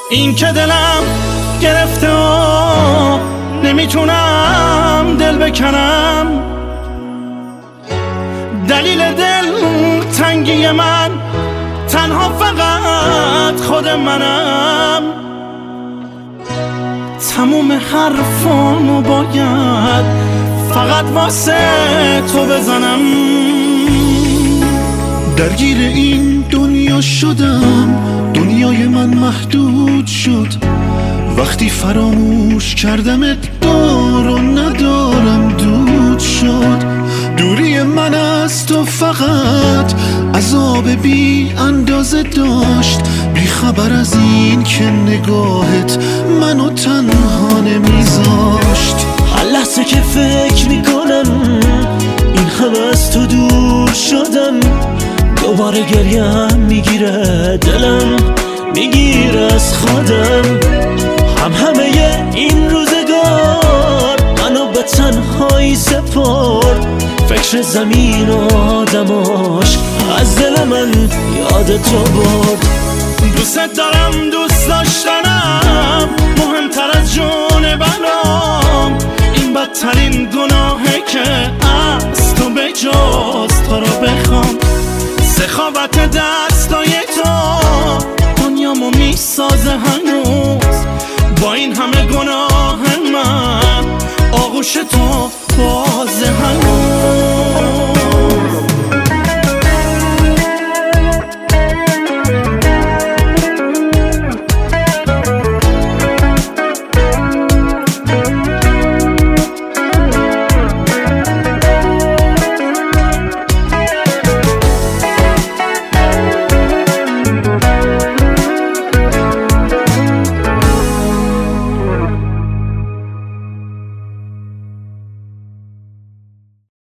این که دلم گرفته و نمیتونم دل بکنم، دلیل دل تنگی من تنها فقط خود منم. تموم حرفامو باید فقط واسه تو بزنم. درگیر این دنیا شدم، دنیای من محدود شد وقتی فراموش کردمت، دار و ندارم دود شد. دوری من از تو فقط عذاب بی اندازه داشت، بی خبر از این که نگاهت منو تنها نمیذاشت. هر لحظه که فکر میکنم این همه از تو دور شدم، دوباره گریم میگیره دلم، میگیره از خودم. همه این روزگار منو به تنهایی سپرد، فکر زمین و آدماش از دل من یاد تو برد. دوست دارم، دوست داشتنم مهمتر از جون برام. این بدترین گناهه که از تو به جز تو رو بخوام. سخاوت دستای تو دنیامو میسازه هنوز، با این همه گناه من آغوش تو بازه هنوز.